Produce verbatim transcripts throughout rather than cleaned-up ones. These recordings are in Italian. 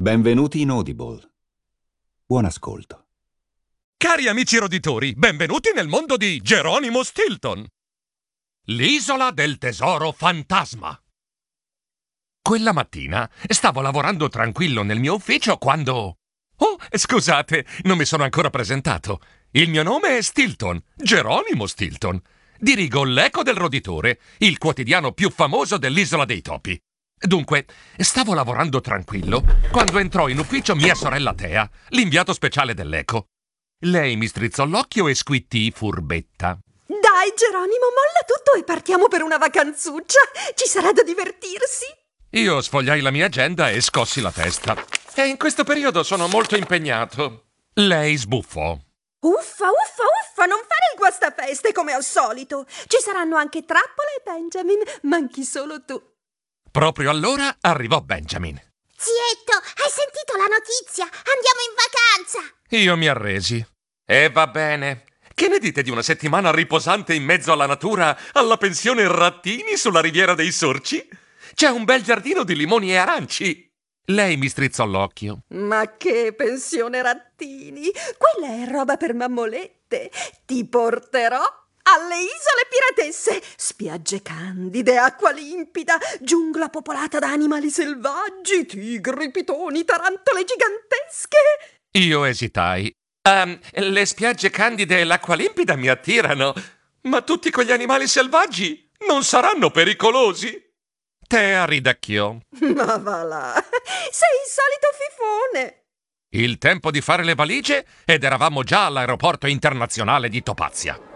Benvenuti in Audible. Buon ascolto. Cari amici roditori, benvenuti nel mondo di Geronimo Stilton. L'isola del tesoro fantasma. Quella mattina stavo lavorando tranquillo nel mio ufficio quando... Oh, scusate, non mi sono ancora presentato. Il mio nome è Stilton, Geronimo Stilton. Dirigo l'Eco del Roditore, il quotidiano più famoso dell'Isola dei Topi. Dunque, stavo lavorando tranquillo quando entrò in ufficio mia sorella Tea, l'inviato speciale dell'Eco. Lei mi strizzò l'occhio e squittì furbetta. Dai, Geronimo, molla tutto e partiamo per una vacanzuccia. Ci sarà da divertirsi. Io sfogliai la mia agenda e scossi la testa. E in questo periodo sono molto impegnato. Lei sbuffò. Uffa, uffa, uffa, non fare il guastafeste come al solito. Ci saranno anche Trappola e Benjamin, manchi solo tu. Proprio allora arrivò Benjamin. Zietto, hai sentito la notizia? Andiamo in vacanza! Io mi arresi. E va bene. Che ne dite di una settimana riposante in mezzo alla natura, alla pensione Rattini sulla riviera dei Sorci? C'è un bel giardino di limoni e aranci. Lei mi strizzò l'occhio. Ma che pensione Rattini! Quella è roba per mammolette. Ti porterò alle isole piratesse, spiagge candide, acqua limpida, giungla popolata da animali selvaggi, tigri, pitoni, tarantole gigantesche. Io esitai. Um, le spiagge candide e l'acqua limpida mi attirano, ma tutti quegli animali selvaggi non saranno pericolosi? Tea ridacchiò. Ma va là, sei il solito fifone. Il tempo di fare le valigie ed eravamo già all'aeroporto internazionale di Topazia.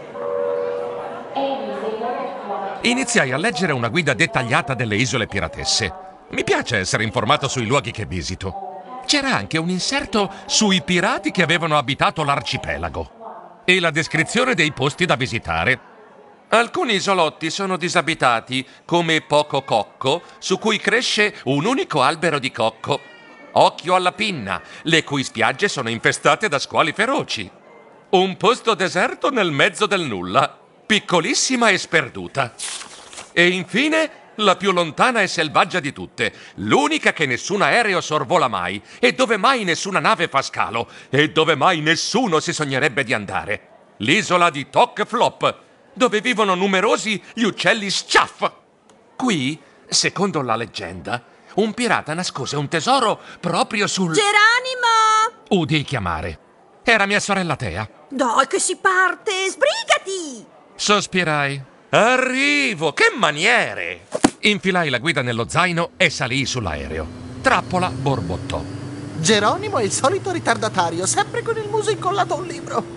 Iniziai a leggere una guida dettagliata delle isole piratesse. Mi piace essere informato sui luoghi che visito. C'era anche un inserto sui pirati che avevano abitato l'arcipelago e la descrizione dei posti da visitare. Alcuni isolotti sono disabitati, come Poco Cocco, su cui cresce un unico albero di cocco. Occhio alla Pinna, le cui spiagge sono infestate da squali feroci. Un posto deserto nel mezzo del nulla, piccolissima e sperduta. E infine la più lontana e selvaggia di tutte, l'unica che nessun aereo sorvola mai, e dove mai nessuna nave fa scalo, e dove mai nessuno si sognerebbe di andare. L'isola di Toc Flop, dove vivono numerosi gli uccelli sciaff. Qui, secondo la leggenda, un pirata nascose un tesoro proprio sul... Geronimo! Udii chiamare. Era mia sorella Tea. Dai che si parte, sbrigati! Sospirai. Arrivo, che maniere! Infilai la guida nello zaino e salii sull'aereo. Trappola borbottò. Geronimo è il solito ritardatario, sempre con il muso incollato a un libro.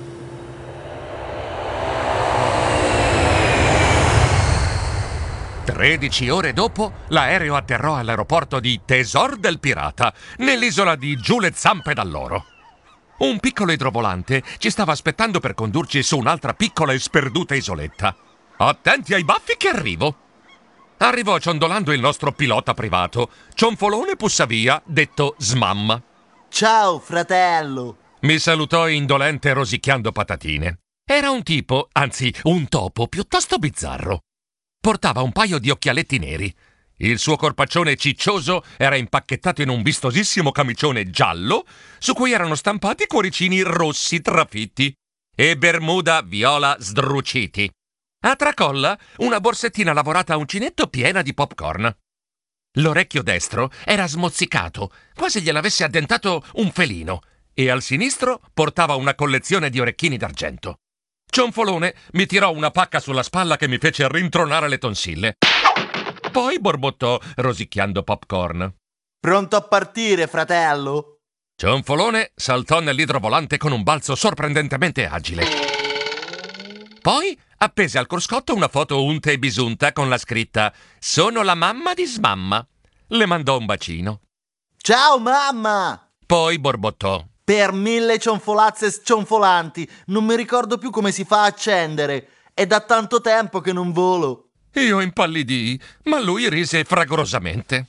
Tredici ore dopo, l'aereo atterrò all'aeroporto di Tesor del Pirata, nell'isola di Giù le zampe d'alloro. Un piccolo idrovolante ci stava aspettando per condurci su un'altra piccola e sperduta isoletta. Attenti ai baffi che arrivo! Arrivò ciondolando il nostro pilota privato, Cionfolone Pussavia, detto Smamma. Ciao, fratello! Mi salutò indolente rosicchiando patatine. Era un tipo, anzi un topo, piuttosto bizzarro. Portava un paio di occhialetti neri. Il suo corpaccione ciccioso era impacchettato in un vistosissimo camicione giallo, su cui erano stampati cuoricini rossi trafitti e bermuda viola sdruciti. A tracolla una borsettina lavorata a uncinetto piena di popcorn. L'orecchio destro era smozzicato, quasi gliel'avesse addentato un felino, e al sinistro portava una collezione di orecchini d'argento. Cionfolone mi tirò una pacca sulla spalla che mi fece rintronare le tonsille. Poi borbottò, rosicchiando popcorn. Pronto a partire, fratello? Cionfolone saltò nell'idrovolante con un balzo sorprendentemente agile. Poi appese al cruscotto una foto unta e bisunta con la scritta «Sono la mamma di Smamma». Le mandò un bacino. Ciao, mamma! Poi borbottò. Per mille cionfolazze scionfolanti, non mi ricordo più come si fa a accendere. È da tanto tempo che non volo. Io impallidii, ma lui rise fragorosamente.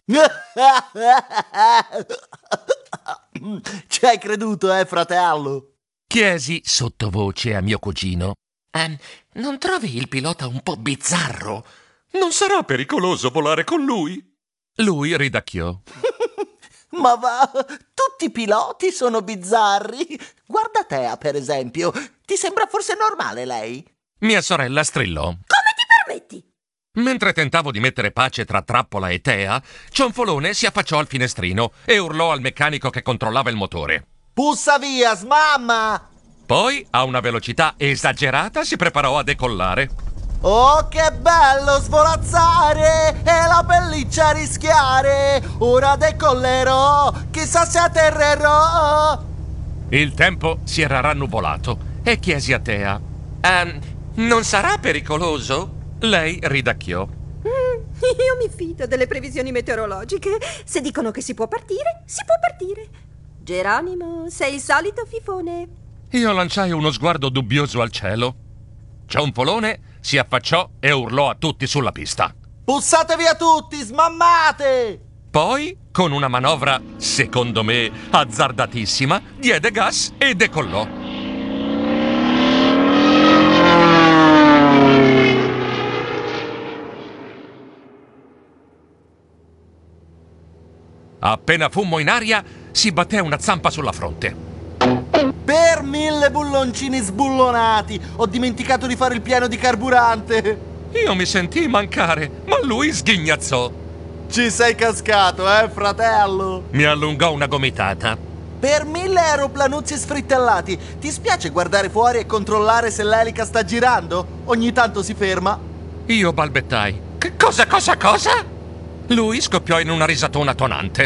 Ci hai creduto, eh, fratello? Chiesi sottovoce a mio cugino. Um, non trovi il pilota un po' bizzarro? Non sarà pericoloso volare con lui? Lui ridacchiò. Ma va, tutti i piloti sono bizzarri. Guarda Tea, per esempio. Ti sembra forse normale lei? Mia sorella strillò. Come ti permetti? Mentre tentavo di mettere pace tra Trappola e Tea, Cionfolone si affacciò al finestrino e urlò al meccanico che controllava il motore. Pussa via, smamma! Poi, a una velocità esagerata, si preparò a decollare. Oh, che bello svolazzare e la pelliccia rischiare. Ora decollerò, chissà se atterrerò. Il tempo si era rannuvolato e chiesi a Tea. Um, non sarà pericoloso? Lei ridacchiò. Mm, io mi fido delle previsioni meteorologiche. Se dicono che si può partire, si può partire. Geronimo, sei il solito fifone. Io lanciai uno sguardo dubbioso al cielo. Cionfolone si affacciò e urlò a tutti sulla pista. Pussate via tutti, smammate! Poi, con una manovra, secondo me, azzardatissima, diede gas e decollò. Appena fummo in aria, si batté una zampa sulla fronte. Per mille bulloncini sbullonati! Ho dimenticato di fare il pieno di carburante! Io mi sentii mancare, ma lui sghignazzò. Ci sei cascato, eh, fratello? Mi allungò una gomitata. Per mille aeroplanuzzi sfrittellati! Ti spiace guardare fuori e controllare se l'elica sta girando? Ogni tanto si ferma. Io balbettai. Che cosa, cosa, cosa? Lui scoppiò in una risatona tonante.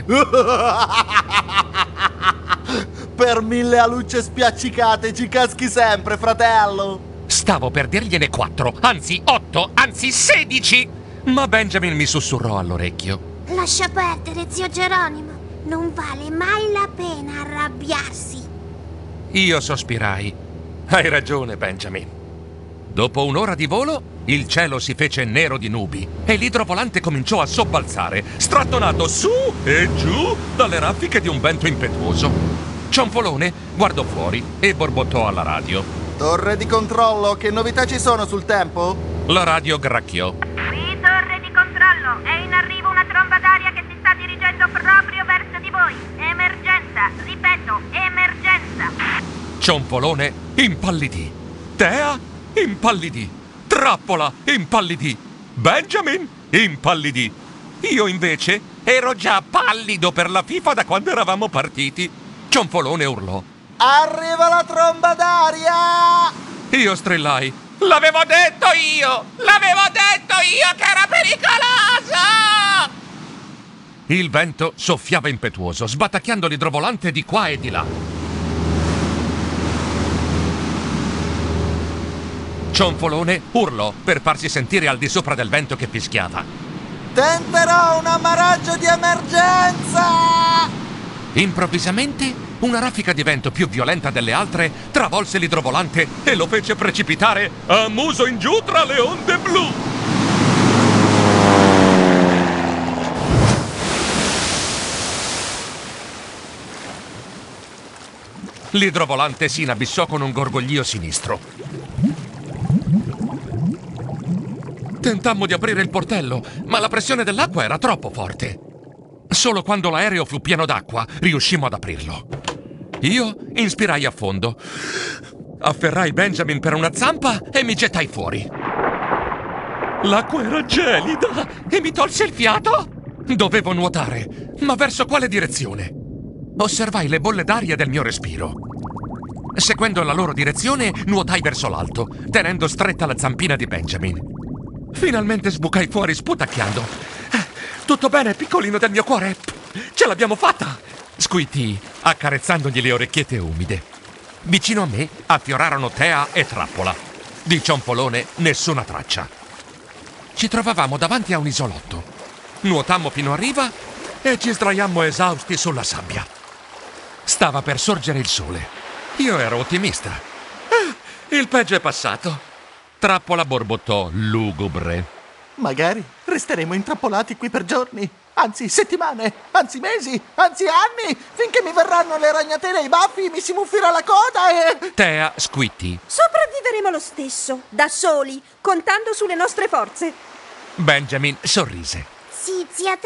Per mille alucce spiaccicate ci caschi sempre, fratello! Stavo per dirgliene quattro, anzi otto, anzi sedici! Ma Benjamin mi sussurrò all'orecchio. Lascia perdere, zio Geronimo. Non vale mai la pena arrabbiarsi. Io sospirai. Hai ragione, Benjamin. Dopo un'ora di volo, il cielo si fece nero di nubi e l'idrovolante cominciò a sobbalzare, strattonato su e giù dalle raffiche di un vento impetuoso. Cionfolone guardò fuori e borbottò alla radio. Torre di controllo, che novità ci sono sul tempo? La radio gracchiò. Qui torre di controllo, è in arrivo una tromba d'aria che si sta dirigendo proprio verso di voi. Emergenza, ripeto, emergenza. Cionfolone impallidì. Tea impallidì. Trappola impallidì. Benjamin impallidì. Io invece ero già pallido per la FIFA da quando eravamo partiti. Cionfolone urlò. Arriva la tromba d'aria! Io strillai. L'avevo detto io! L'avevo detto io che era pericoloso! Il vento soffiava impetuoso, sbatacchiando l'idrovolante di qua e di là. Cionfolone urlò per farsi sentire al di sopra del vento che fischiava. Tenterò un ammaraggio di emergenza! Improvvisamente una raffica di vento più violenta delle altre travolse l'idrovolante e lo fece precipitare a muso in giù tra le onde blu. L'idrovolante si inabissò con un gorgoglio sinistro. Tentammo di aprire il portello, ma la pressione dell'acqua era troppo forte. Solo quando l'aereo fu pieno d'acqua riuscimmo ad aprirlo. Io inspirai a fondo, afferrai Benjamin per una zampa e mi gettai fuori. L'acqua era gelida e mi tolse il fiato. Dovevo nuotare, ma verso quale direzione? Osservai le bolle d'aria del mio respiro. Seguendo la loro direzione, nuotai verso l'alto, tenendo stretta la zampina di Benjamin. Finalmente sbucai fuori sputacchiando. Tutto bene, piccolino del mio cuore? Ce l'abbiamo fatta! Squittii, accarezzandogli le orecchiette umide. Vicino a me affiorarono Tea e Trappola. Di Cionfolone nessuna traccia. Ci trovavamo davanti a un isolotto. Nuotammo fino a riva e ci sdraiammo esausti sulla sabbia. Stava per sorgere il sole. Io ero ottimista. Ah, il peggio è passato. Trappola borbottò lugubre. Magari resteremo intrappolati qui per giorni, anzi settimane, anzi mesi, anzi anni, finché mi verranno le ragnatele ai baffi, mi si muffirà la coda e... Tea squittì. Sopravviveremo lo stesso, da soli, contando sulle nostre forze. Benjamin sorrise. Sì, zia Tea,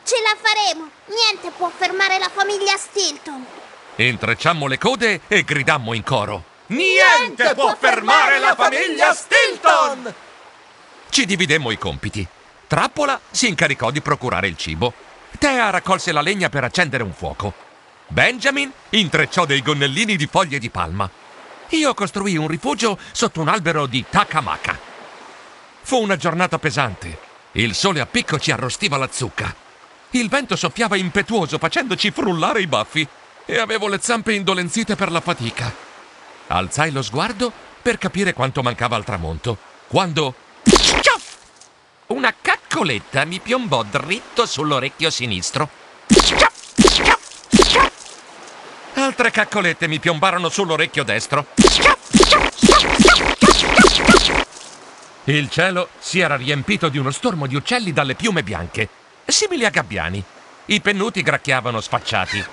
Ce la faremo! Niente può fermare la famiglia Stilton! Intrecciammo le code e gridammo in coro: Niente può fermare la famiglia Stilton! Ci dividemmo i compiti. Trappola si incaricò di procurare il cibo. Thea raccolse la legna per accendere un fuoco. Benjamin intrecciò dei gonnellini di foglie di palma. Io costruii un rifugio sotto un albero di Takamaka. Fu una giornata pesante. Il sole a picco ci arrostiva la zucca. Il vento soffiava impetuoso facendoci frullare i baffi e avevo le zampe indolenzite per la fatica. Alzai lo sguardo per capire quanto mancava al tramonto, quando Schiaff! Una caccoletta mi piombò dritto sull'orecchio sinistro. Schiaff! Schiaff! Schiaff! Altre caccolette mi piombarono sull'orecchio destro. Schiaff! Schiaff! Schiaff! Schiaff! Schiaff! Il cielo si era riempito di uno stormo di uccelli dalle piume bianche, simili a gabbiani. I pennuti gracchiavano sfacciati.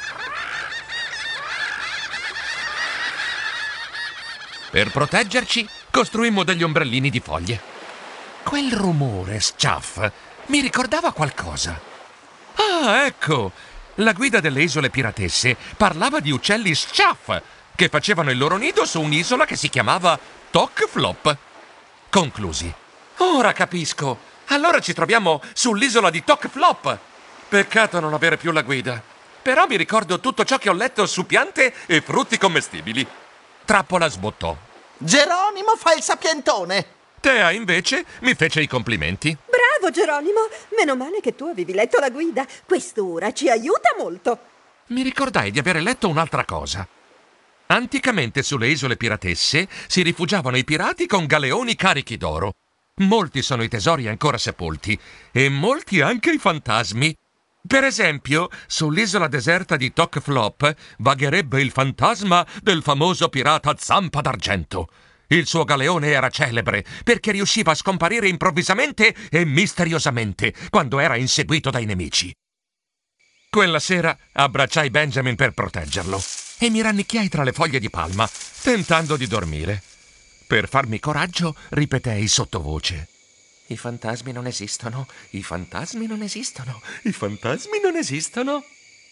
Per proteggerci, costruimmo degli ombrellini di foglie. Quel rumore, Schiaff, mi ricordava qualcosa. Ah, ecco! La guida delle isole piratesse parlava di uccelli Schiaff che facevano il loro nido su un'isola che si chiamava Tok Flop. Conclusi. Ora capisco. Allora ci troviamo sull'isola di Tok Flop. Peccato non avere più la guida. Però mi ricordo tutto ciò che ho letto su piante e frutti commestibili. Trappola sbottò. Geronimo fa il sapientone! Thea, invece, mi fece i complimenti. Bravo, Geronimo! Meno male che tu avevi letto la guida. Quest'ora ci aiuta molto. Mi ricordai di avere letto un'altra cosa. Anticamente sulle isole piratesse si rifugiavano i pirati con galeoni carichi d'oro. Molti sono i tesori ancora sepolti e molti anche i fantasmi. Per esempio, sull'isola deserta di Tok Flop vagherebbe il fantasma del famoso pirata Zampa d'Argento. Il suo galeone era celebre perché riusciva a scomparire improvvisamente e misteriosamente quando era inseguito dai nemici. Quella sera abbracciai Benjamin per proteggerlo e mi rannicchiai tra le foglie di palma, tentando di dormire. Per farmi coraggio, ripetei sottovoce: I fantasmi non esistono, i fantasmi non esistono, i fantasmi non esistono.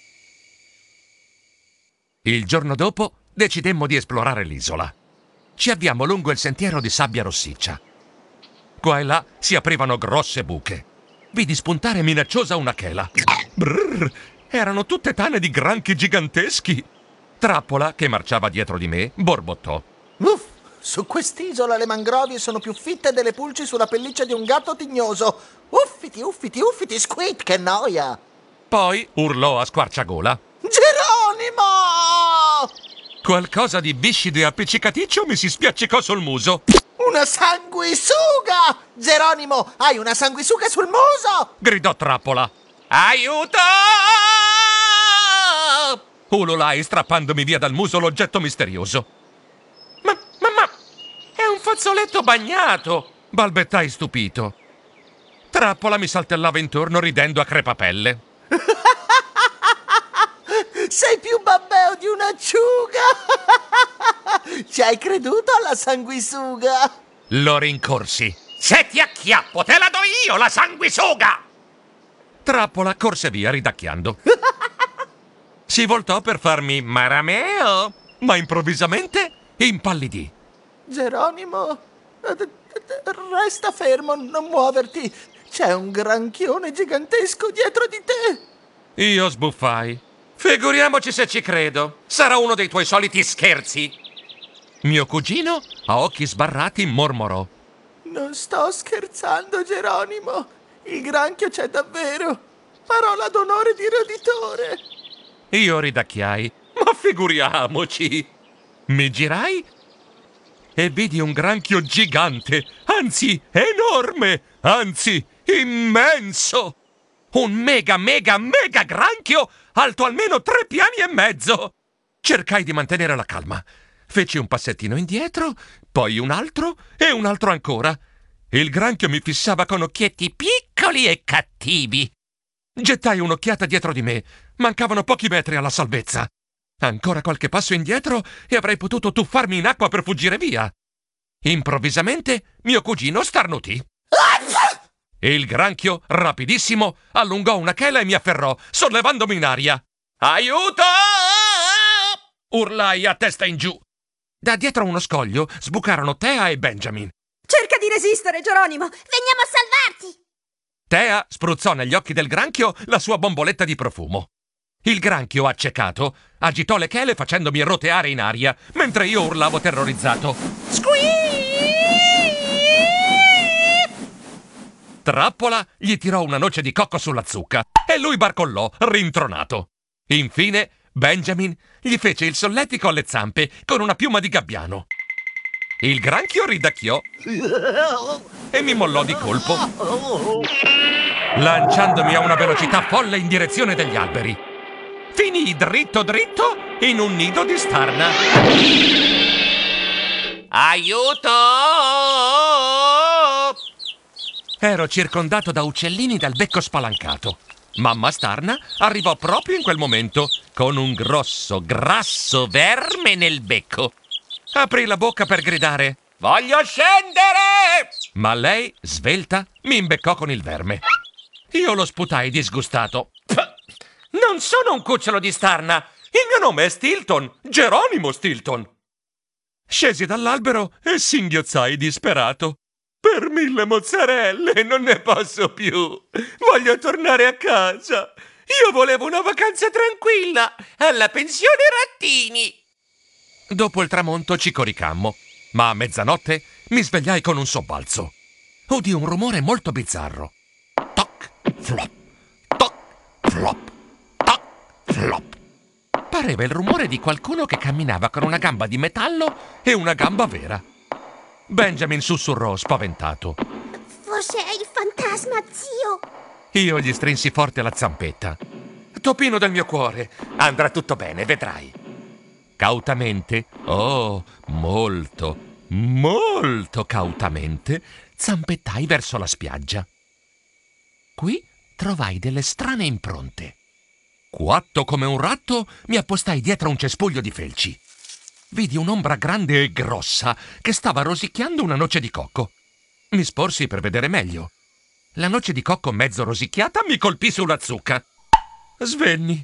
Il giorno dopo decidemmo di esplorare l'isola. Ci avviammo lungo il sentiero di sabbia rossiccia. Qua e là si aprivano grosse buche. Vidi spuntare minacciosa una chela. Brrr, erano tutte tane di granchi giganteschi. Trappola, che marciava dietro di me, borbottò: Uff, su quest'isola le mangrovie sono più fitte delle pulci sulla pelliccia di un gatto tignoso. Uffiti, uffiti, uffiti, squid, che noia! Poi urlò a squarciagola: Geronimo! Qualcosa di viscido e appiccicaticcio mi si spiaccicò sul muso. Una sanguisuga! Geronimo, hai una sanguisuga sul muso! Gridò Trappola. Aiuto! Ululai strappandomi via dal muso l'oggetto misterioso. Ma, ma, ma, è un fazzoletto bagnato! Balbettai stupito. Trappola mi saltellava intorno ridendo a crepapelle. Sei più babbeo di un'acciuga! Ci hai creduto alla sanguisuga? Lo rincorsi. Se ti acchiappo, te la do io la sanguisuga! Trappola corse via ridacchiando. Si voltò per farmi marameo, ma improvvisamente impallidì. Geronimo, resta fermo, non muoverti. C'è un granchione gigantesco dietro di te. Io sbuffai. Figuriamoci se ci credo. Sarà uno dei tuoi soliti scherzi. Mio cugino, a occhi sbarrati, mormorò: Non sto scherzando, Geronimo. Il granchio c'è davvero. Parola d'onore di roditore. Io ridacchiai. Ma figuriamoci. Mi girai e vidi un granchio gigante, anzi enorme, anzi immenso. Un mega, mega, mega granchio alto almeno tre piani e mezzo. Cercai di mantenere la calma. Feci un passettino indietro, poi un altro e un altro ancora. Il granchio mi fissava con occhietti piccoli e cattivi. Gettai un'occhiata dietro di me. Mancavano pochi metri alla salvezza. Ancora qualche passo indietro e avrei potuto tuffarmi in acqua per fuggire via. Improvvisamente mio cugino starnutì. Il granchio, rapidissimo, allungò una chela e mi afferrò, sollevandomi in aria. Aiuto! Urlai a testa in giù. Da dietro uno scoglio sbucarono Thea e Benjamin. Cerca di resistere, Geronimo! Veniamo a salvarti! Thea spruzzò negli occhi del granchio la sua bomboletta di profumo. Il granchio, accecato, agitò le chele facendomi roteare in aria, mentre io urlavo terrorizzato. Trappola gli tirò una noce di cocco sulla zucca e lui barcollò, rintronato. Infine, Benjamin gli fece il solletico alle zampe con una piuma di gabbiano. Il granchio ridacchiò e mi mollò di colpo, lanciandomi a una velocità folle in direzione degli alberi. Finii dritto dritto in un nido di starna. Aiuto! Ero circondato da uccellini dal becco spalancato. Mamma Starna arrivò proprio in quel momento, con un grosso, grasso verme nel becco. Aprì la bocca per gridare: «Voglio scendere!» Ma lei, svelta, mi imbeccò con il verme. Io lo sputai disgustato. «Non sono un cucciolo di Starna! Il mio nome è Stilton, Geronimo Stilton!» Scesi dall'albero e singhiozzai disperato. «Per mille mozzarelle, non ne posso più! Voglio tornare a casa! Io volevo una vacanza tranquilla, alla pensione Rattini!» Dopo il tramonto ci coricammo, ma a mezzanotte mi svegliai con un sobbalzo. Udii un rumore molto bizzarro. Toc, flop, toc, flop, toc, flop. Pareva il rumore di qualcuno che camminava con una gamba di metallo e una gamba vera. Benjamin sussurrò spaventato: Forse è il fantasma, zio! Io gli strinsi forte la zampetta. «Topino del mio cuore, andrà tutto bene, vedrai!» Cautamente, oh, molto, molto cautamente, zampettai verso la spiaggia. Qui trovai delle strane impronte. Quatto come un ratto, mi appostai dietro un cespuglio di felci. Vidi un'ombra grande e grossa che stava rosicchiando una noce di cocco. Mi sporsi per vedere meglio. La noce di cocco mezzo rosicchiata mi colpì sulla zucca. Svenni.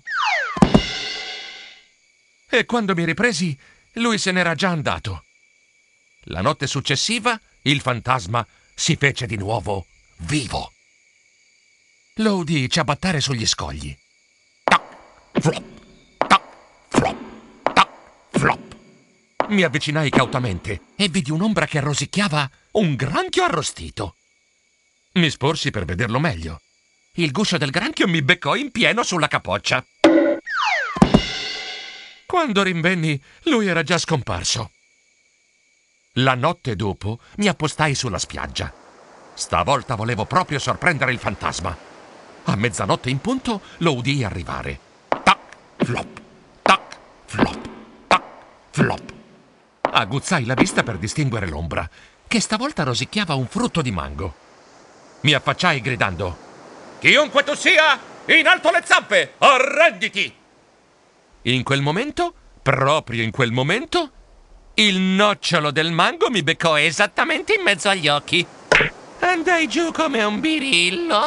E quando mi ripresi, lui se n'era già andato. La notte successiva, il fantasma si fece di nuovo vivo. Lo udii ciabattare sugli scogli. Tac, flop, tac, flop, tac, flop. Mi avvicinai cautamente e vidi un'ombra che rosicchiava un granchio arrostito. Mi sporsi per vederlo meglio. Il guscio del granchio mi beccò in pieno sulla capoccia. Quando rinvenni, lui era già scomparso. La notte dopo mi appostai sulla spiaggia. Stavolta volevo proprio sorprendere il fantasma. A mezzanotte in punto lo udii arrivare. Tac, flop, tac, flop, tac, flop. Aguzzai la vista per distinguere l'ombra, che stavolta rosicchiava un frutto di mango. Mi affacciai gridando: «Chiunque tu sia, in alto le zampe, arrenditi!» In quel momento, proprio in quel momento, il nocciolo del mango mi beccò esattamente in mezzo agli occhi. Andai giù come un birillo.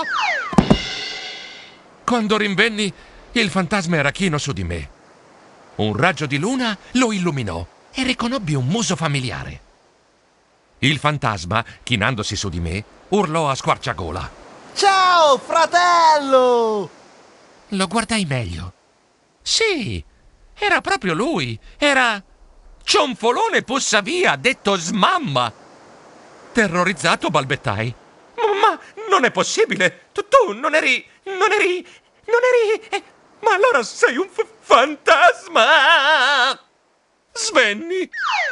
Quando rinvenni, il fantasma era chino su di me. Un raggio di luna lo illuminò e riconobbi un muso familiare. Il fantasma, chinandosi su di me, urlò a squarciagola: «Ciao, fratello!» Lo guardai meglio. Sì, era proprio lui. Era Cionfolone Pussavia, detto Smamma. Terrorizzato balbettai: «Ma non è possibile! Tu, tu non eri... non eri... non eri... Eh, ma allora sei un f- fantasma!» Svenni.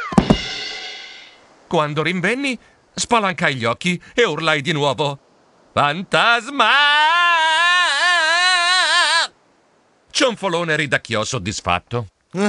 Quando rinvenni, spalancai gli occhi e urlai di nuovo: «Fantasma!» Cionfolone ridacchiò soddisfatto.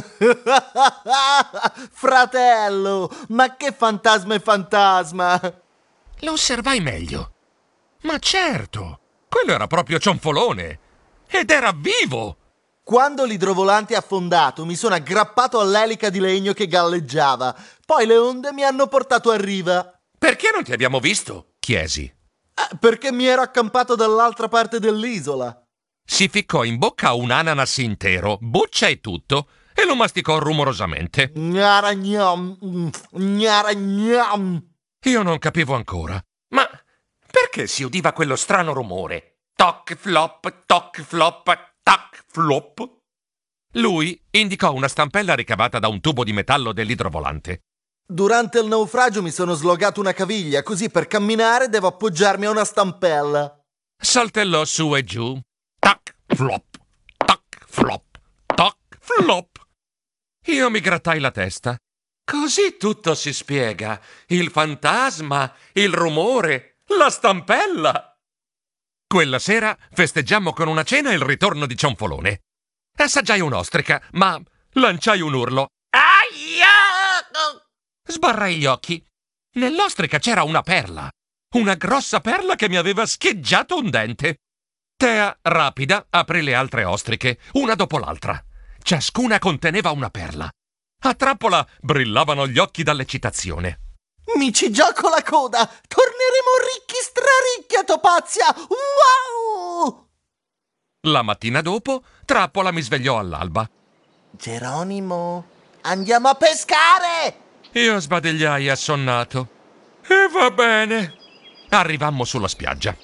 Fratello, ma che fantasma è fantasma! Lo osservai meglio. Ma certo, quello era proprio Cionfolone. Ed era vivo! Quando l'idrovolante è affondato, mi sono aggrappato all'elica di legno che galleggiava. Poi le onde mi hanno portato a riva. Perché non ti abbiamo visto? Chiesi. Eh, perché mi ero accampato dall'altra parte dell'isola. Si ficcò in bocca un ananas intero, buccia e tutto, e lo masticò rumorosamente. Gnara gnam, gnara gnam. Io non capivo ancora. Ma perché si udiva quello strano rumore? Toc flop, toc flop, tac flop. Lui indicò una stampella ricavata da un tubo di metallo dell'idrovolante. Durante il naufragio mi sono slogato una caviglia, così per camminare devo appoggiarmi a una stampella. Saltellò su e giù. Tac flop, tac flop, tac flop. Io mi grattai la testa. Così tutto si spiega. Il fantasma, il rumore, la stampella. Quella sera festeggiammo con una cena il ritorno di Cionfolone. Assaggiai un'ostrica, ma lanciai un urlo. Aia! Sbarrai gli occhi. Nell'ostrica c'era una perla. Una grossa perla che mi aveva scheggiato un dente. Tea, rapida, aprì le altre ostriche, una dopo l'altra. Ciascuna conteneva una perla. A Trappola brillavano gli occhi dall'eccitazione. Mi ci gioco la coda! Torneremo ricchi straricchi a Topazia! Wow! La mattina dopo, Trappola mi svegliò all'alba. Geronimo, andiamo a pescare! Io sbadigliai assonnato. E va bene. Arrivammo sulla spiaggia.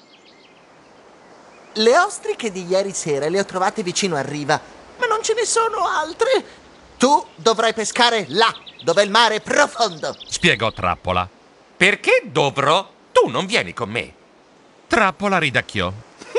Le ostriche di ieri sera le ho trovate vicino a riva, ma non ce ne sono altre. Tu dovrai pescare là, dove il mare è profondo, Spiegò Trappola. Perché dovrò? Tu non vieni con me. Trappola ridacchiò.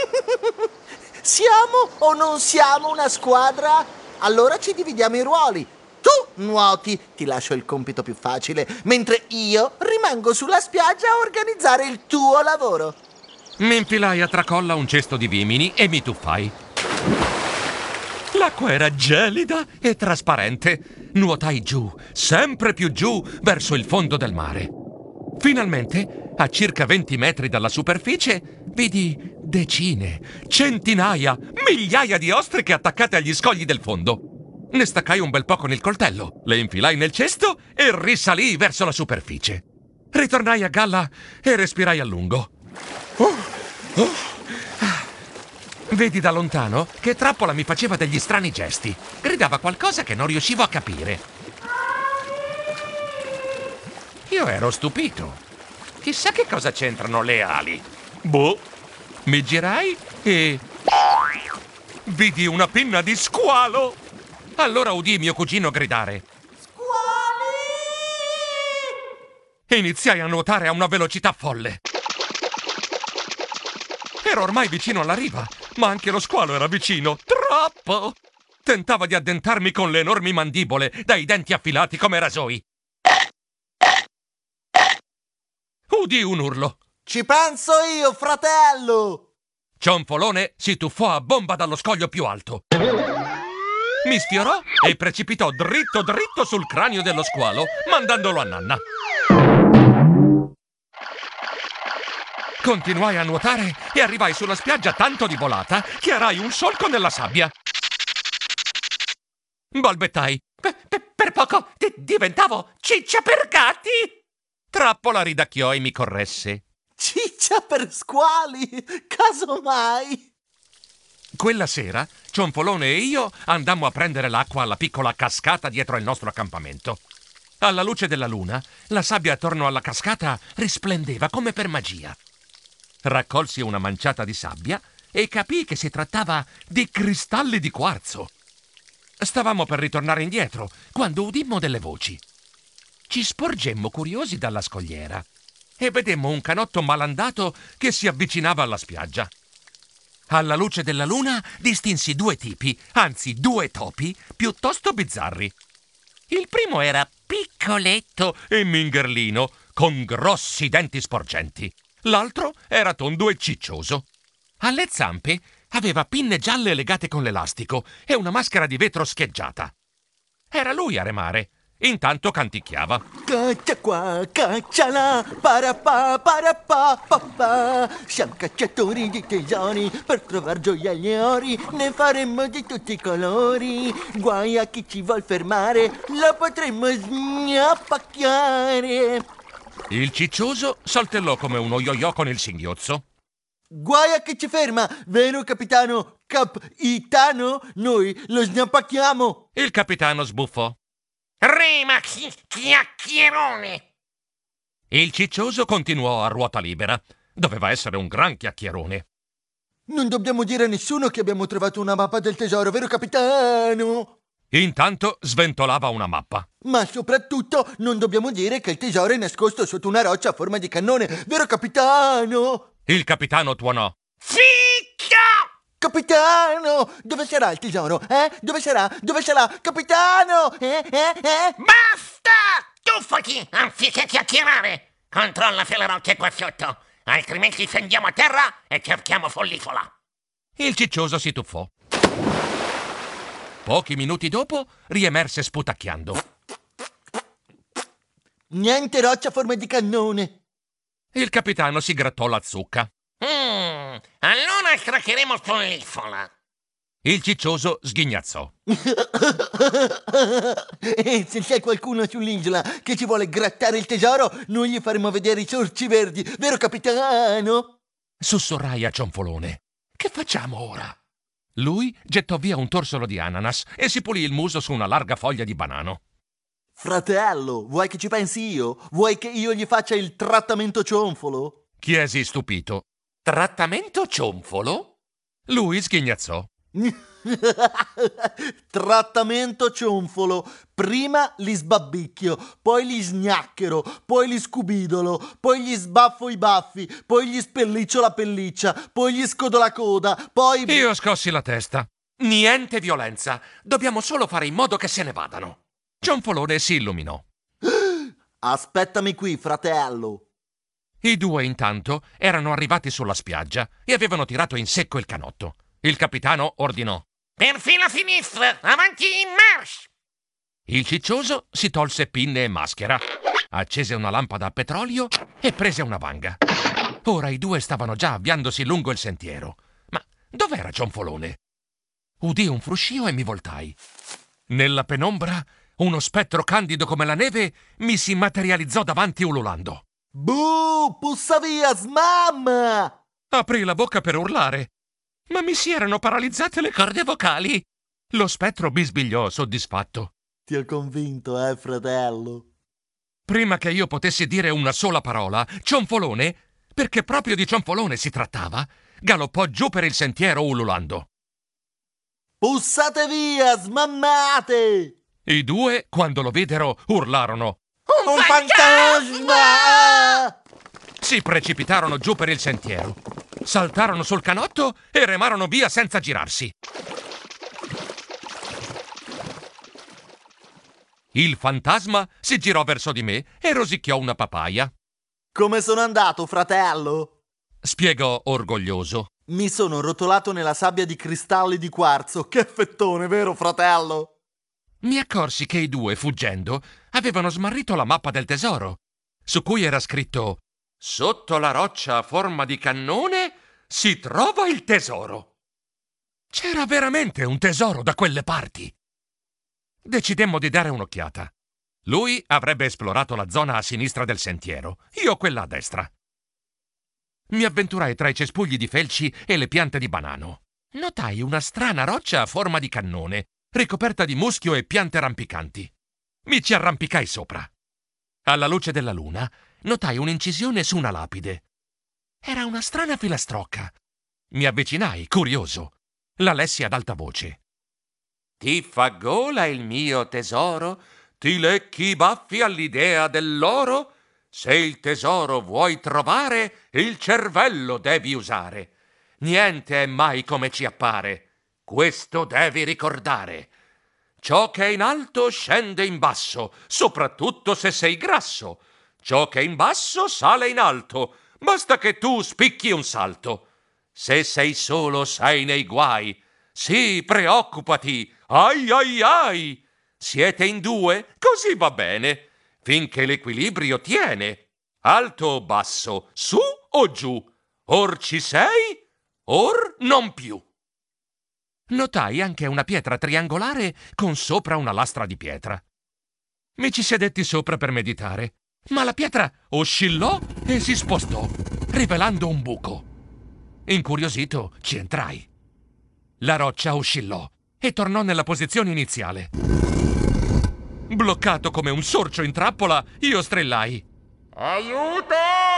Siamo o non siamo una squadra? Allora ci dividiamo i ruoli. Tu nuoti, ti lascio il compito più facile, mentre io rimango sulla spiaggia a organizzare il tuo lavoro. Mi infilai a tracolla un cesto di vimini e mi tuffai. L'acqua era gelida e trasparente. Nuotai giù, sempre più giù, verso il fondo del mare. Finalmente, a circa venti metri dalla superficie, vidi decine, centinaia, migliaia di ostriche attaccate agli scogli del fondo. Ne staccai un bel po' con il coltello, le infilai nel cesto e risalii verso la superficie. Ritornai a galla e respirai a lungo. Uh, uh. Vedi da lontano che Trappola mi faceva degli strani gesti. Gridava qualcosa che non riuscivo a capire. Io ero stupito. Chissà che cosa c'entrano le ali. Boh. Mi girai e vidi una pinna di squalo. Allora udii mio cugino gridare. Squali! Iniziai a nuotare a una velocità folle. Ero ormai vicino alla riva, ma anche lo squalo era vicino, troppo! Tentava di addentarmi con le enormi mandibole, dai denti affilati come rasoi. Udii un urlo. Ci penso io, fratello! Cionfolone si tuffò a bomba dallo scoglio più alto. Mi sfiorò e precipitò dritto dritto sul cranio dello squalo, mandandolo a nanna. Continuai a nuotare e arrivai sulla spiaggia tanto di volata che arai un solco nella sabbia. Balbettai. Per, per, per poco di- diventavo ciccia per gatti! Trappola ridacchiò e mi corresse. Ciccia per squali, casomai. Quella sera, Cionfolone e io andammo a prendere l'acqua alla piccola cascata dietro il nostro accampamento. Alla luce della luna, la sabbia attorno alla cascata risplendeva come per magia. Raccolsi una manciata di sabbia e capii che si trattava di cristalli di quarzo. Stavamo per ritornare indietro quando udimmo delle voci. Ci sporgemmo curiosi dalla scogliera e vedemmo un canotto malandato che si avvicinava alla spiaggia. Alla luce della luna distinsi due tipi, anzi due topi, piuttosto bizzarri. Il primo era piccoletto e mingherlino, con grossi denti sporgenti. L'altro era tondo e ciccioso. Alle zampe aveva pinne gialle legate con l'elastico e una maschera di vetro scheggiata. Era lui a remare. Intanto canticchiava. Caccia qua, caccia là, parapà, parapà, papà. Siamo cacciatori di tesori, per trovar gioielli e ori, ne faremmo di tutti i colori. Guai a chi ci vuol fermare, lo potremmo sgnapacchiare. Il ciccioso saltellò come uno yo-yo con il singhiozzo. Guai a che ci ferma, vero capitano? Capitano? Noi lo snappacchiamo! Il capitano sbuffò. Rima chi- chiacchierone! Il ciccioso continuò a ruota libera. Doveva essere un gran chiacchierone. Non dobbiamo dire a nessuno che abbiamo trovato una mappa del tesoro, vero capitano? Intanto sventolava una mappa. Ma soprattutto non dobbiamo dire che il tesoro è nascosto sotto una roccia a forma di cannone, vero capitano? Il capitano tuonò. Zitto! Capitano! Dove sarà il tesoro? Eh? Dove sarà? Dove sarà? Capitano! Eh? Eh? Eh? Basta! Tuffati, anziché chiacchierare! Controlla se la roccia è qua sotto, altrimenti scendiamo a terra e cerchiamo follifola. Il ciccioso si tuffò. Pochi minuti dopo riemerse sputacchiando. Niente roccia a forma di cannone. Il capitano si grattò la zucca. Mm, allora straccheremo follifola. Il ciccioso sghignazzò. E se c'è qualcuno sull'isola che ci vuole grattare il tesoro, noi gli faremo vedere i sorci verdi, vero capitano? Sussurrai a Cionfolone. Che facciamo ora? Lui gettò via un torsolo di ananas e si pulì il muso su una larga foglia di banano. Fratello, vuoi che ci pensi io? Vuoi che io gli faccia il trattamento cionfolo? Chiesi stupito. Trattamento cionfolo? Lui sghignazzò. Trattamento cionfolo. Prima li sbabbicchio, poi li snacchero, poi li scubidolo, poi gli sbaffo i baffi, poi gli spelliccio la pelliccia, poi gli scodo la coda, poi... Io scossi la testa. Niente violenza. Dobbiamo solo fare in modo che se ne vadano. Cionfolone si illuminò. Aspettami qui, fratello. I due, intanto, erano arrivati sulla spiaggia e avevano tirato in secco il canotto. Il capitano ordinò. Per fila sinistra, avanti in marcia! Il ciccioso si tolse pinne e maschera, accese una lampada a petrolio e prese una vanga. Ora i due stavano già avviandosi lungo il sentiero. Ma dov'era Cionfolone? Udii un fruscio e mi voltai. Nella penombra, uno spettro candido come la neve mi si materializzò davanti ululando. Buh, pussa via, smamma! Aprì la bocca per urlare, ma mi si erano paralizzate le corde vocali. Lo spettro bisbigliò soddisfatto. Ti ho convinto, eh, fratello? Prima che io potessi dire una sola parola, Cionfolone, perché proprio di Cionfolone si trattava, galoppò giù per il sentiero ululando. Pussate via, smammate! I due, quando lo videro, urlarono. Un, Un fantasma! fantasma! Si precipitarono giù per il sentiero, saltarono sul canotto e remarono via senza girarsi. Il fantasma si girò verso di me e rosicchiò una papaya. Come sono andato, fratello? Spiegò orgoglioso. Mi sono rotolato nella sabbia di cristalli di quarzo. Che fettone, vero, fratello? Mi accorsi che i due, fuggendo, avevano smarrito la mappa del tesoro, su cui era scritto: «Sotto la roccia a forma di cannone si trova il tesoro». C'era veramente un tesoro da quelle parti. Decidemmo di dare un'occhiata. Lui avrebbe esplorato la zona a sinistra del sentiero, io quella a destra. Mi avventurai tra i cespugli di felci e le piante di banano. Notai una strana roccia a forma di cannone, ricoperta di muschio e piante rampicanti. Mi ci arrampicai sopra. Alla luce della luna, notai un'incisione su una lapide. Era una strana filastrocca. Mi avvicinai, curioso. La lessi ad alta voce. «Ti fa gola il mio tesoro? Ti lecchi i baffi all'idea dell'oro? Se il tesoro vuoi trovare, il cervello devi usare. Niente è mai come ci appare. Questo devi ricordare. Ciò che è in alto scende in basso, soprattutto se sei grasso. Ciò che è in basso sale in alto, basta che tu spicchi un salto. Se sei solo sei nei guai. Sì, preoccupati, ai ai ai. Siete in due, così va bene, finché l'equilibrio tiene. Alto o basso, su o giù, or ci sei, or non più. Notai anche una pietra triangolare con sopra una lastra di pietra. Mi ci sedetti sopra per meditare Ma la pietra oscillò e si spostò, rivelando un buco. Incuriosito, ci entrai. La roccia oscillò e tornò nella posizione iniziale. Bloccato come un sorcio in trappola, io strillai: aiuto!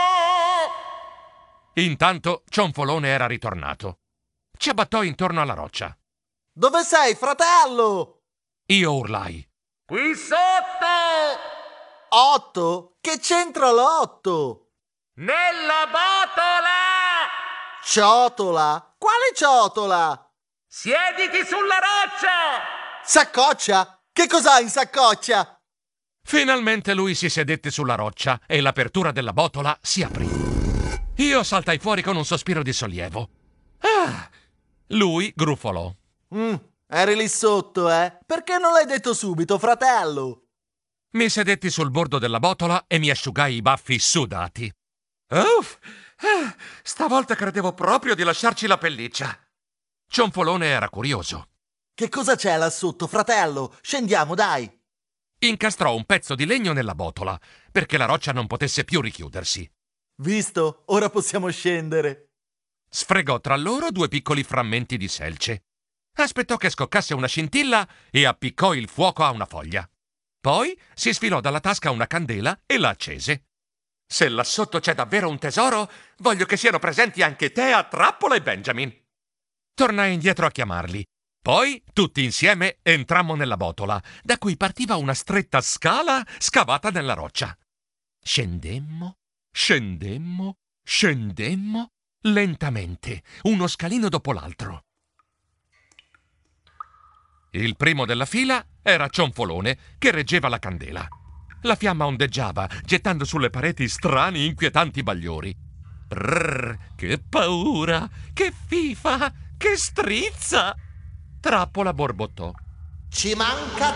Intanto Cionfolone era ritornato. Ci abbattò intorno alla roccia. Dove sei, fratello? Io urlai: Qui sotto! Otto? Che c'entra l'otto? Nella botola! Ciotola? Quale ciotola? Siediti sulla roccia! Saccoccia? Che cos'hai in saccoccia? Finalmente lui si sedette sulla roccia e l'apertura della botola si aprì. Io saltai fuori con un sospiro di sollievo. Ah! Lui grufolò. Mm, eri lì sotto, eh? Perché non l'hai detto subito, fratello? Mi sedetti sul bordo della botola e mi asciugai i baffi sudati. Uff! Ah, stavolta credevo proprio di lasciarci la pelliccia. Cionfolone era curioso. Che cosa c'è là sotto, fratello? Scendiamo, dai! Incastrò un pezzo di legno nella botola perché la roccia non potesse più richiudersi. Visto? Ora possiamo scendere. Sfregò tra loro due piccoli frammenti di selce. Aspettò che scoccasse una scintilla e appiccò il fuoco a una foglia. Poi si sfilò dalla tasca una candela e la accese. Se là sotto c'è davvero un tesoro, voglio che siano presenti anche Thea, Trappola e Benjamin. Tornai indietro a chiamarli. Poi, tutti insieme, entrammo nella botola, da cui partiva una stretta scala scavata nella roccia. Scendemmo, scendemmo, scendemmo, lentamente, uno scalino dopo l'altro. Il primo della fila era Cionfolone, che reggeva la candela. La fiamma ondeggiava, gettando sulle pareti strani, inquietanti bagliori. Brrr, che paura! Che fifa! Che strizza! Trappola borbottò. Ci manca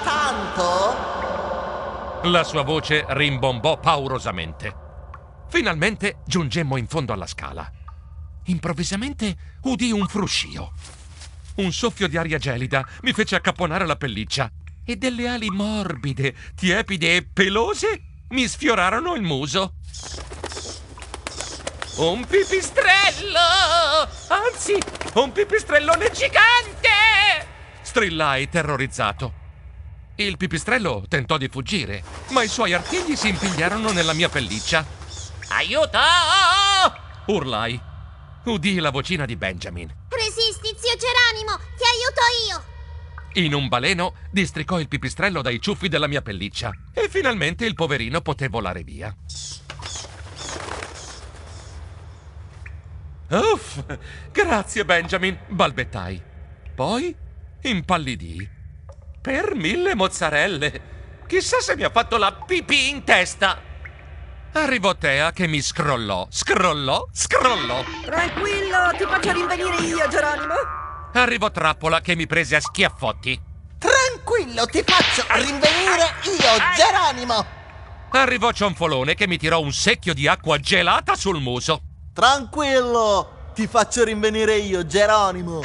tanto? La sua voce rimbombò paurosamente. Finalmente giungemmo in fondo alla scala. Improvvisamente udii un fruscio. Un soffio di aria gelida mi fece accapponare la pelliccia e delle ali morbide, tiepide e pelose mi sfiorarono il muso. Un pipistrello! Anzi, un pipistrellone gigante! Strillai terrorizzato. Il pipistrello tentò di fuggire, ma i suoi artigli si impigliarono nella mia pelliccia. Aiuto! Urlai. Udii la vocina di Benjamin. Resisti, zio Geronimo, ti aiuto io! In un baleno districò il pipistrello dai ciuffi della mia pelliccia e finalmente il poverino poté volare via. Uff, grazie Benjamin, balbettai. Poi impallidii. Per mille mozzarelle! Chissà se mi ha fatto la pipì in testa! Arrivò Thea che mi scrollò, scrollò, scrollò. Tranquillo, ti faccio rinvenire io, Geronimo. Arrivò Trappola che mi prese a schiaffotti. Tranquillo, ti faccio rinvenire io, Geronimo! Arrivò Cionfolone che mi tirò un secchio di acqua gelata sul muso. Tranquillo, ti faccio rinvenire io, Geronimo!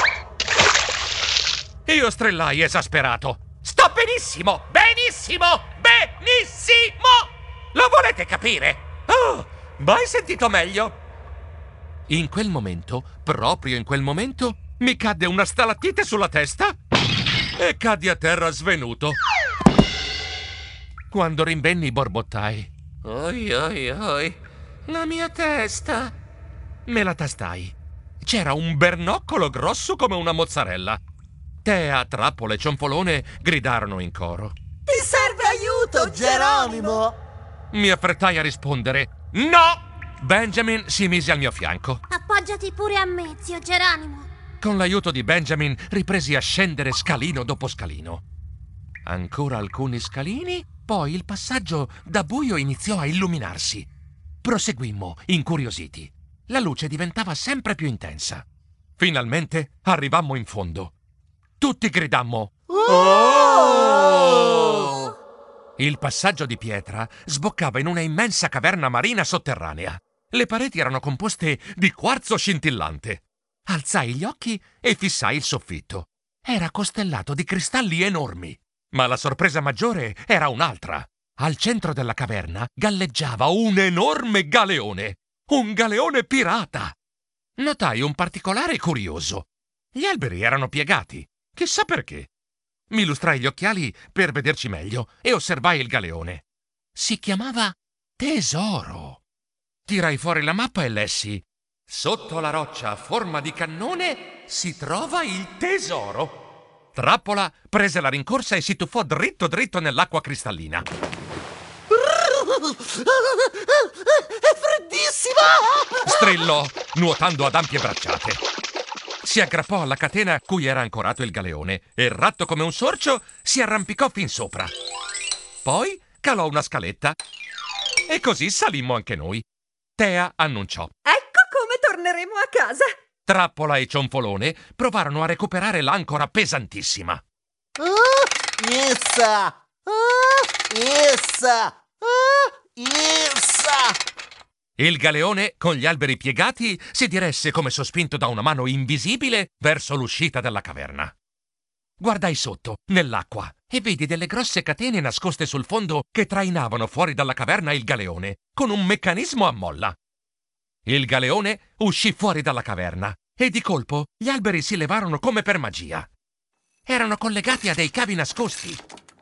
Io strillai esasperato. Sto benissimo, benissimo, benissimo! Lo volete capire? Oh, mai sentito meglio? In quel momento, proprio in quel momento, mi cadde una stalattite sulla testa e caddi a terra svenuto. Quando rinvenni borbottai. Oi, oi, oi, la mia testa. Me la tastai. C'era un bernoccolo grosso come una mozzarella. Thea, Trappola e Cionfolone gridarono in coro. Ti serve aiuto, Geronimo? Mi affrettai a rispondere. No! Benjamin si mise al mio fianco. Appoggiati pure a me, zio Geronimo. Con l'aiuto di Benjamin ripresi a scendere scalino dopo scalino. Ancora alcuni scalini, poi il passaggio da buio iniziò a illuminarsi. Proseguimmo, incuriositi. La luce diventava sempre più intensa. Finalmente arrivammo in fondo. Tutti gridammo. Oh! Il passaggio di pietra sboccava in una immensa caverna marina sotterranea. Le pareti erano composte di quarzo scintillante. Alzai gli occhi e fissai il soffitto. Era costellato di cristalli enormi. Ma la sorpresa maggiore era un'altra. Al centro della caverna galleggiava un enorme galeone. Un galeone pirata! Notai un particolare curioso. Gli alberi erano piegati. Chissà perché. Mi lustrai gli occhiali per vederci meglio e osservai il galeone. Si chiamava Tesoro. Tirai fuori la mappa e lessi: sotto la roccia a forma di cannone si trova il tesoro. Trappola prese la rincorsa e si tuffò dritto dritto nell'acqua cristallina. È freddissima! Strillò, nuotando ad ampie bracciate. Si aggrappò alla catena a cui era ancorato il galeone e, ratto come un sorcio, si arrampicò fin sopra. Poi calò una scaletta e così salimmo anche noi. Tea annunciò: Ecco come torneremo a casa. Trappola e Cionfolone provarono a recuperare l'ancora pesantissima. Ah, essa! Ah, essa! Ah, essa! Il galeone, con gli alberi piegati, si diresse come sospinto da una mano invisibile verso l'uscita della caverna. Guardai sotto, nell'acqua, e vidi delle grosse catene nascoste sul fondo che trainavano fuori dalla caverna il galeone, con un meccanismo a molla. Il galeone uscì fuori dalla caverna e di colpo gli alberi si levarono come per magia. Erano collegati a dei cavi nascosti.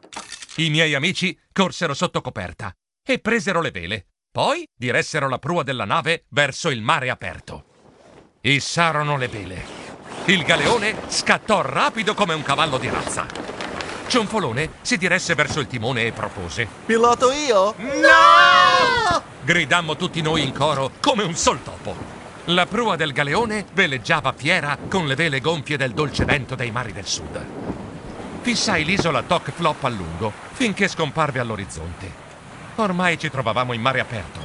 I miei amici corsero sotto coperta e presero le vele. Poi diressero la prua della nave verso il mare aperto. Issarono le vele. Il galeone scattò rapido come un cavallo di razza. Cionfolone si diresse verso il timone e propose: Piloto io? No! Gridammo tutti noi in coro come un sol topo. La prua del galeone veleggiava fiera con le vele gonfie del dolce vento dei mari del sud. Fissai l'isola Toc Flop a lungo finché scomparve all'orizzonte. Ormai ci trovavamo in mare aperto.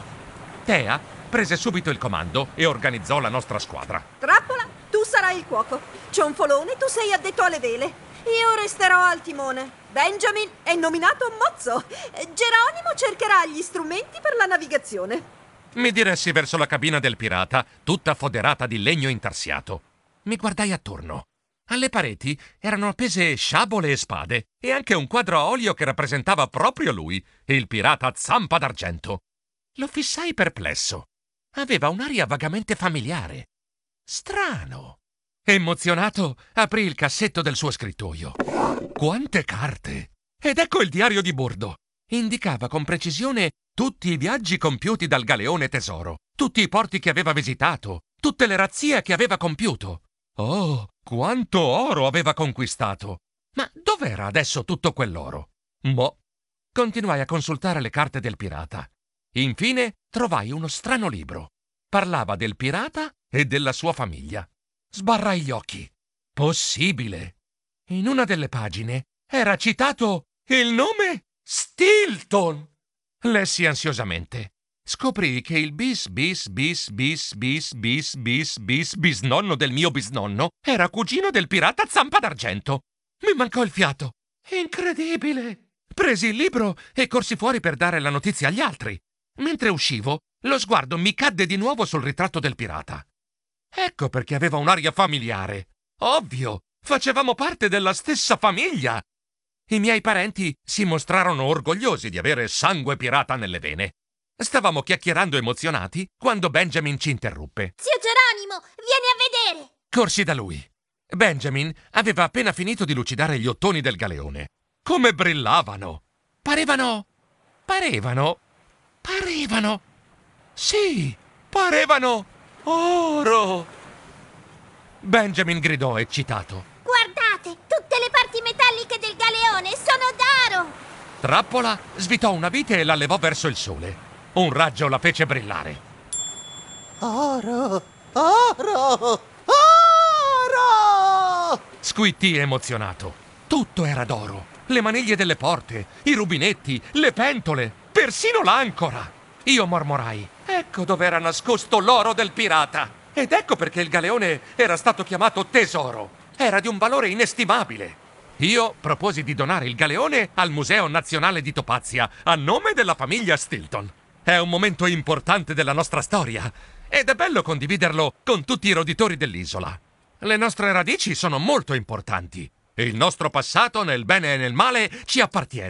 Tea prese subito il comando e organizzò la nostra squadra. Trappola, tu sarai il cuoco. Cionfolone, tu sei addetto alle vele. Io resterò al timone. Benjamin è nominato mozzo. Geronimo cercherà gli strumenti per la navigazione. Mi diressi verso la cabina del pirata, tutta foderata di legno intarsiato. Mi guardai attorno. Alle pareti erano appese sciabole e spade e anche un quadro a olio che rappresentava proprio lui, il pirata Zampa d'Argento. Lo fissai perplesso. Aveva un'aria vagamente familiare. Strano. Emozionato, aprì il cassetto del suo scrittoio. Quante carte! Ed ecco il diario di bordo. Indicava con precisione tutti i viaggi compiuti dal galeone Tesoro, tutti i porti che aveva visitato, tutte le razzie che aveva compiuto. Oh, quanto oro aveva conquistato! Ma dov'era adesso tutto quell'oro? Boh. Continuai a consultare le carte del pirata. Infine trovai uno strano libro. Parlava del pirata e della sua famiglia. Sbarrai gli occhi. Possibile! In una delle pagine era citato il nome Stilton. Lessi ansiosamente. Scoprii che il bis bis bis bis bis bis bis bis bisnonno del mio bisnonno era cugino del pirata Zampa d'Argento. Mi mancò il fiato. Incredibile! Presi il libro e corsi fuori per dare la notizia agli altri. Mentre uscivo, lo sguardo mi cadde di nuovo sul ritratto del pirata. Ecco perché aveva un'aria familiare. Ovvio, facevamo parte della stessa famiglia. I miei parenti si mostrarono orgogliosi di avere sangue pirata nelle vene. Stavamo chiacchierando emozionati quando Benjamin ci interruppe. Zio Geronimo, vieni a vedere! Corsi da lui. Benjamin aveva appena finito di lucidare gli ottoni del galeone. Come brillavano! Parevano... parevano... parevano... Sì, parevano oro! Benjamin gridò eccitato. Guardate, tutte le parti metalliche del galeone sono d'oro! Trappola svitò una vite e la levò verso il sole. Un raggio la fece brillare. Oro! Oro! Oro! Squittì emozionato. Tutto era d'oro. Le maniglie delle porte, i rubinetti, le pentole, persino l'ancora. Io mormorai. Ecco dove era nascosto l'oro del pirata. Ed ecco perché il galeone era stato chiamato tesoro. Era di un valore inestimabile. Io proposi di donare il galeone al Museo Nazionale di Topazia a nome della famiglia Stilton. È un momento importante della nostra storia ed è bello condividerlo con tutti i roditori dell'isola. Le nostre radici sono molto importanti e il nostro passato, nel bene e nel male, ci appartiene.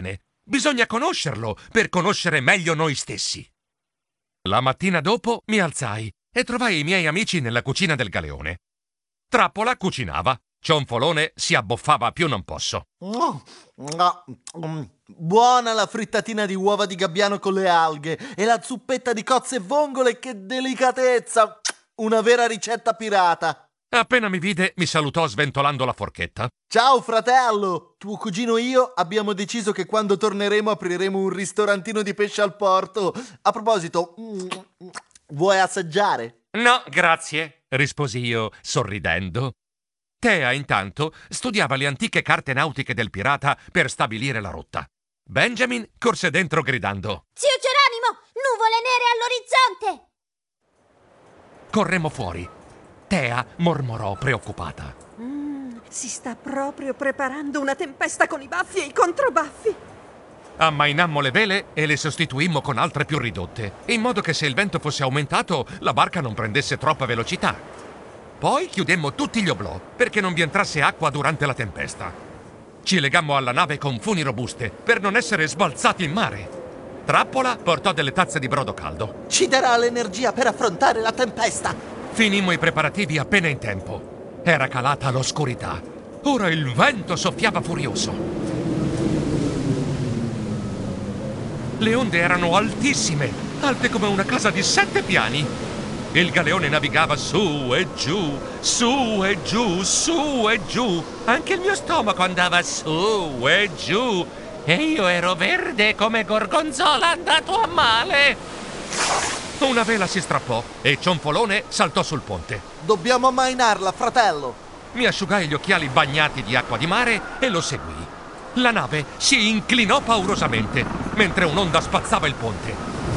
Bisogna conoscerlo per conoscere meglio noi stessi. La mattina dopo mi alzai e trovai i miei amici nella cucina del galeone. Trappola cucinava, Cionfolone si abboffava a più non posso. Mm, no, mm, buona la frittatina di uova di gabbiano con le alghe e la zuppetta di cozze e vongole, che delicatezza! Una vera ricetta pirata. Appena mi vide, mi salutò sventolando la forchetta. Ciao fratello! Tuo cugino e io abbiamo deciso che quando torneremo apriremo un ristorantino di pesce al porto. A proposito, mm, vuoi assaggiare? No, grazie, risposi io, sorridendo. Thea, intanto, studiava le antiche carte nautiche del pirata per stabilire la rotta. Benjamin corse dentro gridando: Zio Geronimo, nuvole nere all'orizzonte! Corremmo fuori. Thea mormorò preoccupata. Mm, si sta proprio preparando una tempesta con i baffi e i controbaffi. Ammainammo le vele e le sostituimmo con altre più ridotte, in modo che se il vento fosse aumentato, la barca non prendesse troppa velocità. Poi chiudemmo tutti gli oblò perché non vi entrasse acqua durante la tempesta. Ci legammo alla nave con funi robuste per non essere sbalzati in mare. Trappola portò delle tazze di brodo caldo. Ci darà l'energia per affrontare la tempesta. Finimmo i preparativi appena in tempo. Era calata l'oscurità. Ora il vento soffiava furioso. Le onde erano altissime, alte come una casa di sette piani. Il galeone navigava su e giù, su e giù, su e giù. Anche il mio stomaco andava su e giù. E io ero verde come gorgonzola andato a male. Una vela si strappò e Cionfolone saltò sul ponte. Dobbiamo ammainarla, fratello. Mi asciugai gli occhiali bagnati di acqua di mare e lo seguii. La nave si inclinò paurosamente mentre un'onda spazzava il ponte.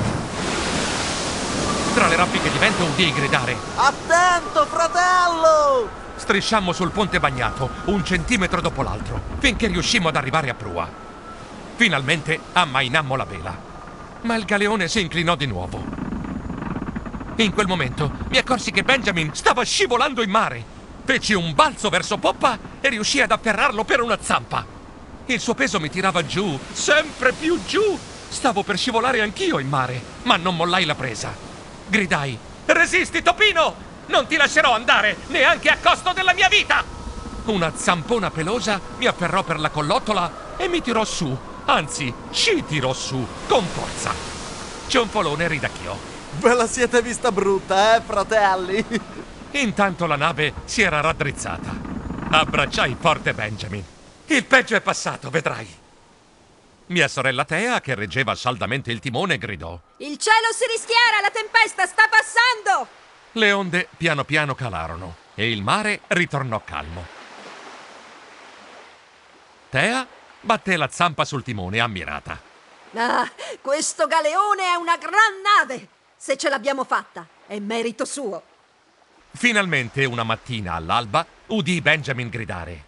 Tra le raffiche di vento udii gridare: Attento, fratello! Strisciammo sul ponte bagnato, un centimetro dopo l'altro, finché riuscimmo ad arrivare a prua. Finalmente ammainammo la vela. Ma il galeone si inclinò di nuovo. In quel momento mi accorsi che Benjamin stava scivolando in mare. Feci un balzo verso poppa e riuscii ad afferrarlo per una zampa. Il suo peso mi tirava giù, sempre più giù. Stavo per scivolare anch'io in mare, ma non mollai la presa. Gridai: Resisti, topino! Non ti lascerò andare, neanche a costo della mia vita! Una zampona pelosa mi afferrò per la collottola e mi tirò su, anzi, ci tirò su, con forza. Cionfolone ridacchiò. Ve la siete vista brutta, eh, fratelli? Intanto la nave si era raddrizzata. Abbracciai forte Benjamin. Il peggio è passato, vedrai. Mia sorella Thea, che reggeva saldamente il timone, gridò: Il cielo si rischiara, la tempesta sta passando! Le onde piano piano calarono e il mare ritornò calmo. Thea batté la zampa sul timone ammirata. Ah, questo galeone è una gran nave! Se ce l'abbiamo fatta, è merito suo. Finalmente, una mattina all'alba, udì Benjamin gridare: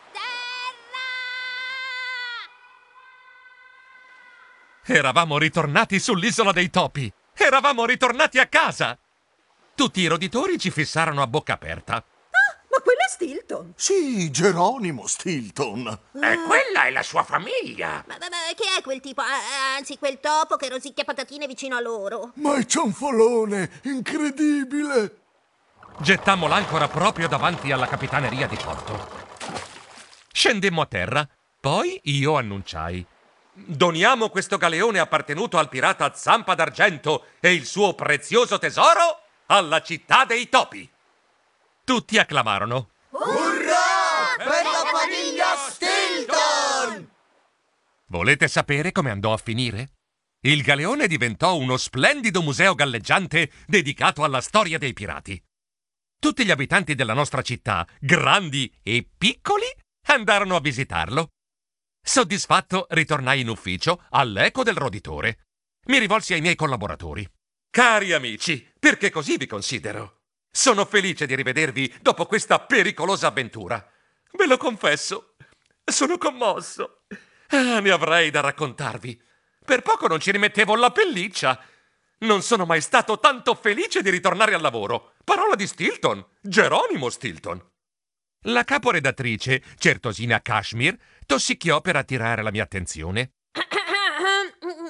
Terra! Eravamo ritornati sull'isola dei topi! Eravamo ritornati a casa! Tutti i roditori ci fissarono a bocca aperta. Ah, ma quello è Stilton! Sì, Geronimo Stilton. E quella è la sua famiglia. Ma, ma, ma chi è quel tipo? Ah, anzi, quel topo che rosicchia patatine vicino a loro. Ma è Cionfolone, incredibile! Gettammo l'ancora proprio davanti alla capitaneria di porto. Scendemmo a terra, poi io annunciai: Doniamo questo galeone appartenuto al pirata Zampa d'Argento e il suo prezioso tesoro alla città dei topi. Tutti acclamarono: Urrà! Per la famiglia Stilton! Volete sapere come andò a finire? Il galeone diventò uno splendido museo galleggiante dedicato alla storia dei pirati. Tutti gli abitanti della nostra città, grandi e piccoli, andarono a visitarlo. Soddisfatto, ritornai in ufficio all'eco del roditore. Mi rivolsi ai miei collaboratori. Cari amici, perché così vi considero. Sono felice di rivedervi dopo questa pericolosa avventura. Ve lo confesso, sono commosso. Ah, ne avrei da raccontarvi. Per poco non ci rimettevo la pelliccia. Non sono mai stato tanto felice di ritornare al lavoro. Parola di Stilton, Geronimo Stilton. La caporedattrice, certosina Kashmir, tossicchiò per attirare la mia attenzione.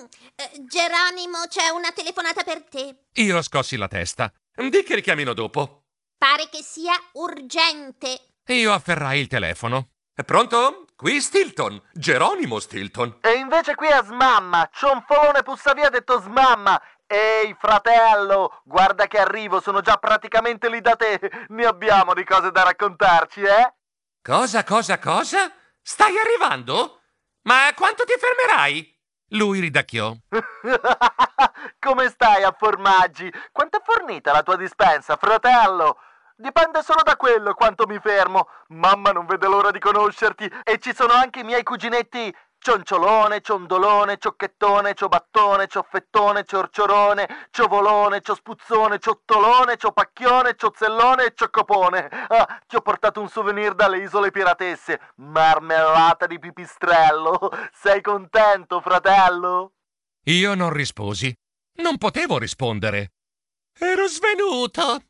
eh, Geronimo, c'è una telefonata per te. Io scossi la testa. Di che richiamino dopo? Pare che sia urgente. Io afferrai il telefono. È pronto? Qui Stilton, Geronimo Stilton. E invece qui è Smamma, cionfolone pussa via detto Smamma. Ehi, fratello, guarda che arrivo, sono già praticamente lì da te. Ne abbiamo di cose da raccontarci, eh? Cosa, cosa, cosa? Stai arrivando? Ma quanto ti fermerai? Lui ridacchiò. Come stai a formaggi? Quanto è fornita la tua dispensa, fratello? Dipende solo da quello quanto mi fermo. Mamma non vede l'ora di conoscerti. E ci sono anche i miei cuginetti Cionciolone, Ciondolone, Ciocchettone, Ciobattone, Cioffettone, Ciorciorone, Ciovolone, Ciospuzzone, Ciottolone, Ciopacchione, Ciozzellone e Cioccopone. Ah, ti ho portato un souvenir dalle isole piratesse. Marmellata di pipistrello. Sei contento, fratello? Io non risposi. Non potevo rispondere. Ero svenuto.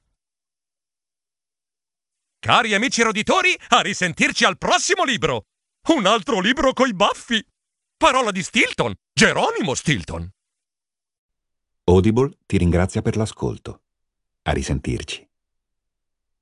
Cari amici roditori, a risentirci al prossimo libro! Un altro libro coi baffi! Parola di Stilton, Geronimo Stilton. Audible ti ringrazia per l'ascolto. A risentirci.